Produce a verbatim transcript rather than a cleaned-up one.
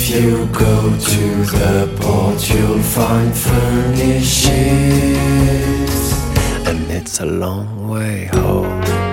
If you go to the port, you'll find furnished ships, and it's a long way home.